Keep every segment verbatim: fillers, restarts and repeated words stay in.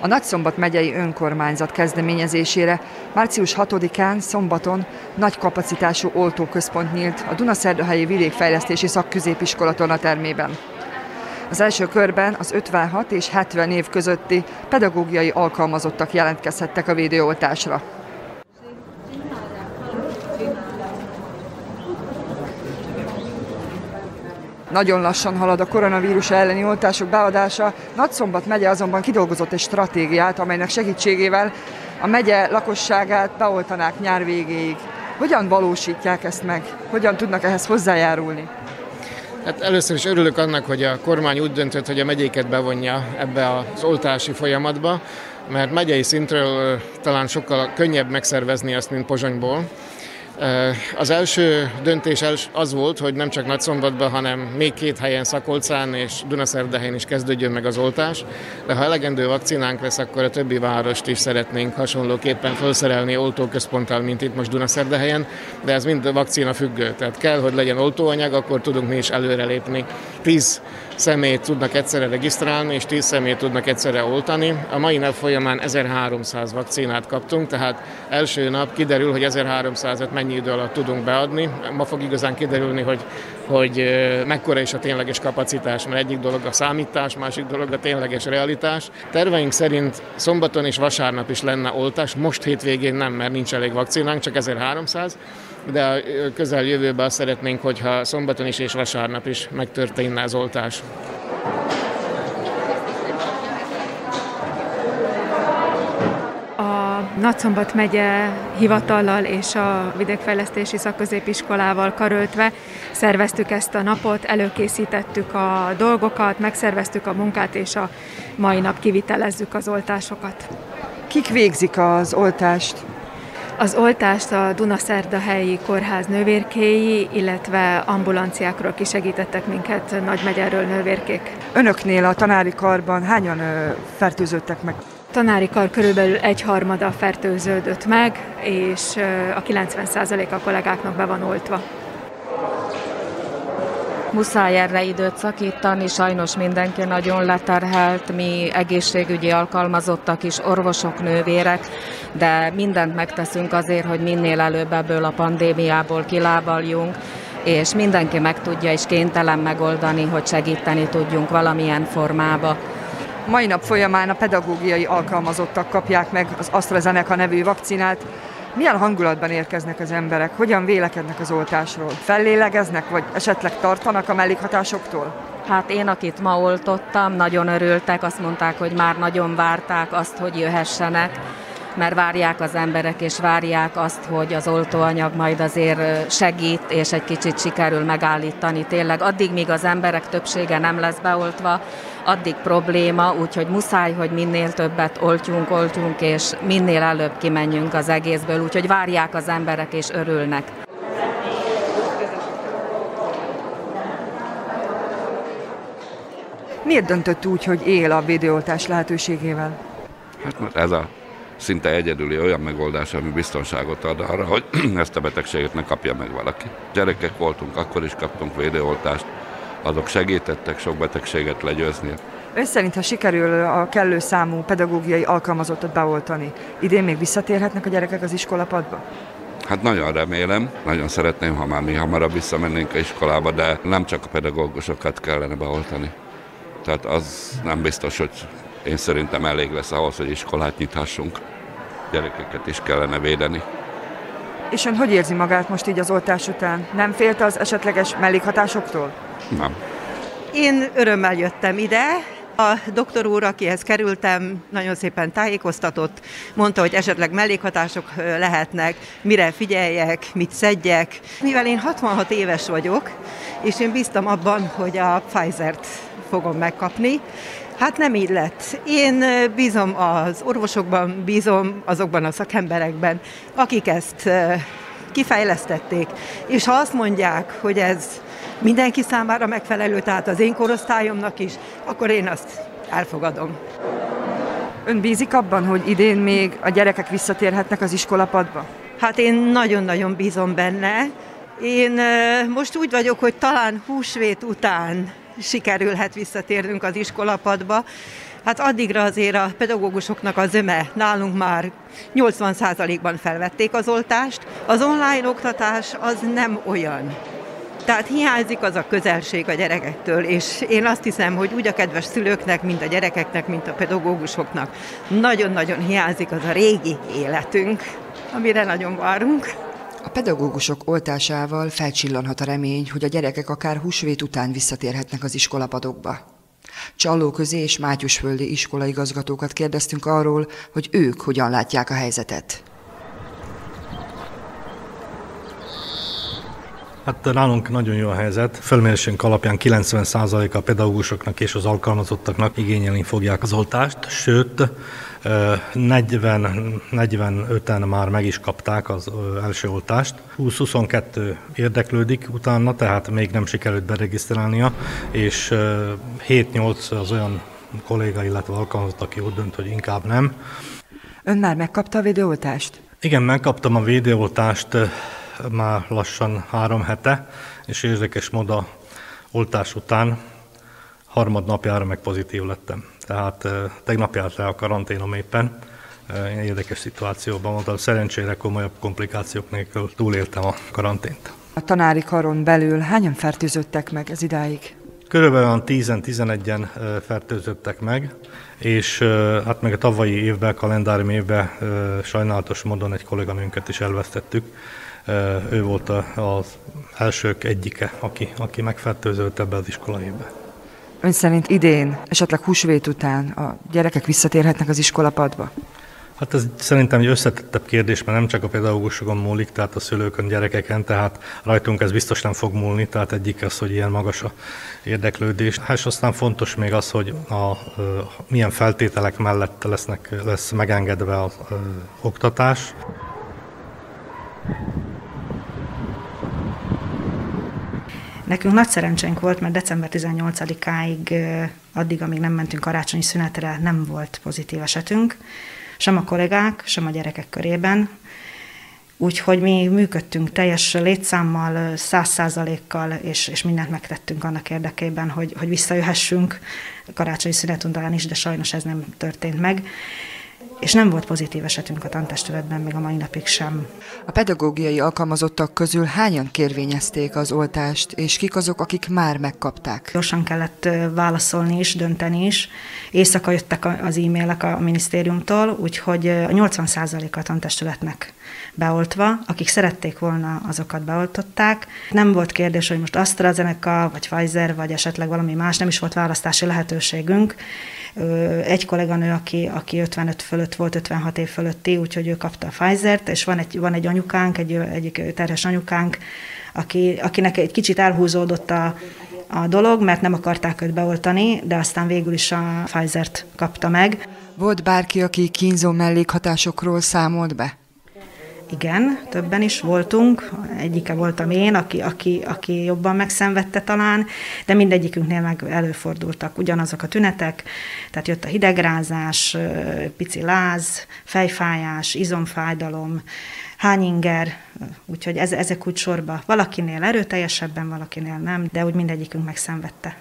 A Nagyszombat megyei önkormányzat kezdeményezésére március hatodikán szombaton nagy kapacitású oltóközpont nyílt a Dunaszerdahelyi Vidékfejlesztési Szakközépiskola tornatermében. Az első körben az ötvenhat és hetven év közötti pedagógiai alkalmazottak jelentkezhettek a védőoltásra. Nagyon lassan halad a koronavírus elleni oltások beadása, Nagyszombat megye azonban kidolgozott egy stratégiát, amelynek segítségével a megye lakosságát beoltanák nyár végéig. Hogyan valósítják ezt meg? Hogyan tudnak ehhez hozzájárulni? Hát először is örülök annak, hogy a kormány úgy döntött, hogy a megyéket bevonja ebbe az oltási folyamatba, mert megyei szintről talán sokkal könnyebb megszervezni azt, mint Pozsonyból. Az első döntés az volt, hogy nem csak Nagyszombatban, hanem még két helyen, Szakolcán és Dunaszerdahelyen is kezdődjön meg az oltás, de ha elegendő vakcinánk lesz, akkor a többi várost is szeretnénk hasonlóképpen felszerelni oltóközponttal, mint itt most Dunaszerdahelyen, de ez mind vakcina függő, tehát kell, hogy legyen oltóanyag, akkor tudunk mi is előrelépni. Tíz személyt tudnak egyszerre regisztrálni, és tíz személyt tudnak egyszerre oltani. A mai nap folyamán ezerháromszáz vakcinát kaptunk, tehát első nap kiderül, hogy ezerháromszázat mennyi idő alatt tudunk beadni. Ma fog igazán kiderülni, hogy, hogy mekkora is a tényleges kapacitás, mert egyik dolog a számítás, másik dolog a tényleges realitás. Terveink szerint szombaton és vasárnap is lenne oltás, most hétvégén nem, mert nincs elég vakcinánk, csak ezerháromszáz, de a közeljövőben azt szeretnénk, hogyha szombaton is és vasárnap is megtörténne az oltás. A Nagyszombat megye hivatallal és a Vidékfejlesztési Szakközépiskolával karöltve szerveztük ezt a napot, előkészítettük a dolgokat, megszerveztük a munkát, és a mai nap kivitelezzük az oltásokat. Kik végzik az oltást? Az oltást a Dunaszerdahelyi Kórház nővérkéi, illetve ambulanciákról kisegítettek minket Nagymegyerről nővérkék. Önöknél a tanári karban hányan ö, fertőződtek meg? A tanári kar körülbelül egyharmada fertőződött meg, és a kilencven százalék a kollégáknak be van oltva. Muszáj erre időt szakítani, sajnos mindenki nagyon leterhelt, mi egészségügyi alkalmazottak is, orvosok, nővérek, de mindent megteszünk azért, hogy minél előbb ebből a pandémiából kilábaljunk, és mindenki meg tudja és kénytelen megoldani, hogy segíteni tudjunk valamilyen formába. Mai nap folyamán a pedagógiai alkalmazottak kapják meg az AstraZeneca nevű vakcinát. Milyen hangulatban érkeznek az emberek? Hogyan vélekednek az oltásról? Fellélegeznek, vagy esetleg tartanak a mellékhatásoktól? Hát én, akit ma oltottam, nagyon örültek, azt mondták, hogy már nagyon várták azt, hogy jöhessenek, mert várják az emberek, és várják azt, hogy az oltóanyag majd azért segít, és egy kicsit sikerül megállítani. Tényleg addig, míg az emberek többsége nem lesz beoltva, addig probléma, úgyhogy muszáj, hogy minél többet oltjunk, oltjunk, és minél előbb kimenjünk az egészből, úgyhogy várják az emberek, és örülnek. Miért döntött úgy, hogy él a védőoltás lehetőségével? Hát mert ez a szinte egyedüli olyan megoldás, ami biztonságot ad arra, hogy ezt a betegséget ne kapja meg valaki. Gyerekek voltunk, akkor is kaptunk védőoltást, azok segítettek sok betegséget legyőzni. Ön szerint, ha sikerül a kellő számú pedagógiai alkalmazottat beoltani, idén még visszatérhetnek a gyerekek az iskolapadba? Hát nagyon remélem, nagyon szeretném, ha már mi hamarabb visszamennénk az iskolába, de nem csak a pedagógusokat kellene beoltani. Tehát az nem biztos, hogy én szerintem elég lesz ahhoz, hogy iskolát nyithassunk. Gyerekeket is kellene védeni. És ön hogy érzi magát most így az oltás után? Nem félt az esetleges mellékhatásoktól? Nem. Én örömmel jöttem ide. A doktor úr, akihez kerültem, nagyon szépen tájékoztatott, mondta, hogy esetleg mellékhatások lehetnek, mire figyeljek, mit szedjek. Mivel én hatvanhat éves vagyok, és én bíztam abban, hogy a Pfizert fogom megkapni, hát nem így lett. Én bízom az orvosokban, bízom azokban a szakemberekben, akik ezt kifejlesztették. És ha azt mondják, hogy ez mindenki számára megfelelő, tehát az én korosztályomnak is, akkor én azt elfogadom. Ön bízik abban, hogy idén még a gyerekek visszatérhetnek az iskolapadba? Hát én nagyon-nagyon bízom benne. Én most úgy vagyok, hogy talán húsvét után sikerülhet visszatérnünk az iskolapadba. Hát addigra azért a pedagógusoknak a zöme nálunk már nyolcvan százalékban felvették az oltást. Az online oktatás az nem olyan. Tehát hiányzik az a közelség a gyerekektől, és én azt hiszem, hogy úgy a kedves szülőknek, mint a gyerekeknek, mint a pedagógusoknak nagyon-nagyon hiányzik az a régi életünk, amire nagyon várunk. A pedagógusok oltásával felcsillanhat a remény, hogy a gyerekek akár húsvét után visszatérhetnek az iskolapadokba. Csallóközi és Mátyusföldi iskolaigazgatókat kérdeztünk arról, hogy ők hogyan látják a helyzetet. Hát nálunk nagyon jó a helyzet. Fölmérésünk alapján kilencven százalék a pedagógusoknak és az alkalmazottaknak igényelni fogják az oltást, sőt negyven negyvenöten már meg is kapták az első oltást. húsz-huszonkettő érdeklődik utána, tehát még nem sikerült beregisztrálnia, és hét-nyolc az olyan kolléga, illetve alkalmazott, aki úgy dönt, hogy inkább nem. Ön már megkapta a védőoltást? Igen, megkaptam a védőoltást már lassan három hete, és érdekes módon oltás után harmadnapjára meg pozitív lettem. Tehát tegnap járt le a karanténom éppen, érdekes szituációban voltam, szerencsére komolyabb komplikációk nélkül túléltem a karantént. A tanári karon belül hányan fertőzöttek meg ez idáig? Körülbelül tíz-tizenegyen fertőzöttek meg, és hát meg a tavalyi évben, kalendárium évben sajnálatos módon egy kolléganőnket is elvesztettük. Ő volt az elsők egyike, aki, aki megfertőzött ebbe az iskolaévbe. Ön szerint idén, esetleg húsvét után a gyerekek visszatérhetnek az iskolapadba? Hát ez szerintem egy összetettebb kérdés, mert nem csak a pedagógusokon múlik, tehát a szülőkön, gyerekeken, tehát rajtunk ez biztos nem fog múlni, tehát egyik az, hogy ilyen magas a érdeklődés. És aztán fontos még az, hogy a, a, milyen feltételek mellett lesznek, lesz megengedve az a, oktatás. Nekünk nagy szerencsénk volt, mert december tizennyolcadikáig, addig, amíg nem mentünk karácsonyi szünetre, nem volt pozitív esetünk, sem a kollégák, sem a gyerekek körében. Úgyhogy mi működtünk teljes létszámmal, száz százalékkal, és, és mindent megtettünk annak érdekében, hogy, hogy visszajöhessünk karácsonyi szünet után is, de sajnos ez nem történt meg. És nem volt pozitív esetünk a tantestületben, még a mai napig sem. A pedagógiai alkalmazottak közül hányan kérvényezték az oltást, és kik azok, akik már megkapták? Gyorsan kellett válaszolni is, dönteni is. Éjszaka jöttek az e-mailek a minisztériumtól, úgyhogy a nyolcvan százalék a tantestületnek beoltva. Akik szerették volna, azokat beoltották. Nem volt kérdés, hogy most AstraZeneca, vagy Pfizer, vagy esetleg valami más, nem is volt választási lehetőségünk. Egy kolléganő, aki, aki ötvenöt fölött volt, ötvenhat év fölötti, úgyhogy ő kapta a Pfizert, és van egy, van egy anyukánk, egy, egy terhes anyukánk, aki, akinek egy kicsit elhúzódott a, a dolog, mert nem akarták őt beoltani, de aztán végül is a Pfizert kapta meg. Volt bárki, aki kínzó mellékhatásokról számolt be? Igen, többen is voltunk, egyike voltam én, aki, aki, aki jobban megszenvedte talán, de mindegyikünknél meg előfordultak ugyanazok a tünetek, tehát jött a hidegrázás, pici láz, fejfájás, izomfájdalom, hányinger, úgyhogy ez, ezek úgy sorba. Valakinél erőteljesebben, valakinél nem, de úgy mindegyikünk megszenvedte.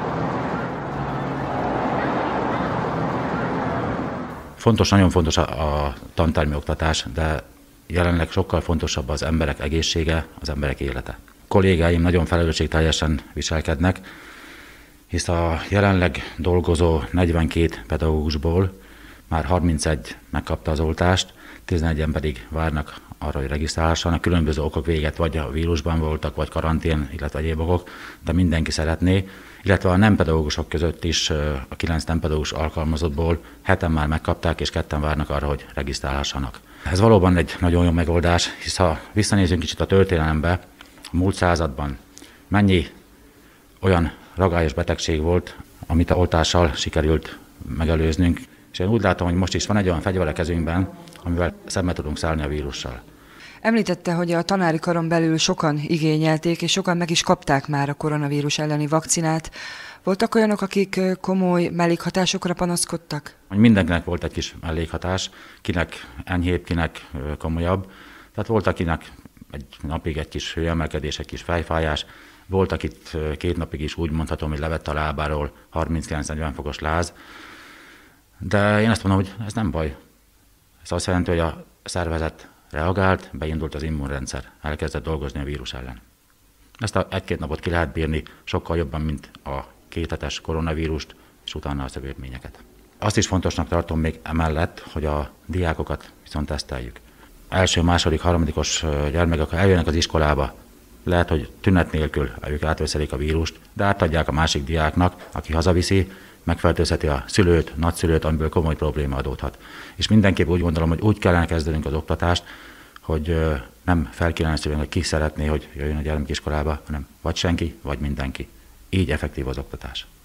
Fontos, nagyon fontos a, a tantármi oktatás, de jelenleg sokkal fontosabb az emberek egészsége, az emberek élete. A kollégáim nagyon felelősségteljesen viselkednek, hisz a jelenleg dolgozó negyvenkét pedagógusból már harmincegy megkapta az oltást, tizenegyen pedig várnak arra, hogy regisztrálhassanak. Különböző okok véget, vagy a vírusban voltak, vagy karantén, illetve egyéb okok, de mindenki szeretné, illetve a nem pedagógusok között is a kilenc nem pedagógus alkalmazottból heten már megkapták, és ketten várnak arra, hogy regisztrálhassanak. Ez valóban egy nagyon jó megoldás, hisz ha visszanézünk kicsit a történelembe, a múlt században mennyi olyan ragályos betegség volt, amit a oltással sikerült megelőznünk, és én úgy látom, hogy most is van egy olyan fegyver a kezünkben, amivel szembe tudunk szállni a vírussal. Említette, hogy a tanári karon belül sokan igényelték, és sokan meg is kapták már a koronavírus elleni vakcinát. Voltak olyanok, akik komoly mellékhatásokra panaszkodtak? Mindenkinek volt egy kis mellékhatás, kinek enyhébb, kinek komolyabb. Tehát volt, akinek egy napig egy kis hőemelkedés, egy kis fejfájás. Voltak itt két napig is úgy mondhatom, hogy levett a lábáról harminckilenc-negyven fokos láz, de én azt mondom, hogy ez nem baj. Ez azt jelenti, hogy a szervezet reagált, beindult az immunrendszer, elkezdett dolgozni a vírus ellen. Ezt a egy-két napot ki lehet bírni sokkal jobban, mint a kéthetes koronavírust, és utána a szövődményeket. Azt is fontosnak tartom még emellett, hogy a diákokat viszont teszteljük. Első, második, harmadikos gyermekek, ha eljönnek az iskolába, lehet, hogy tünet nélkül ők átveszelik a vírust, de átadják a másik diáknak, aki hazaviszi, megfertőzheti a szülőt, nagyszülőt, amiből komoly probléma adódhat. És mindenképp úgy gondolom, hogy úgy kellene kezdenünk az oktatást, hogy nem fel kellene szülni, hogy ki szeretné, hogy jöjjön a gyermek iskolába, hanem vagy senki, vagy mindenki. Így effektív az oktatás.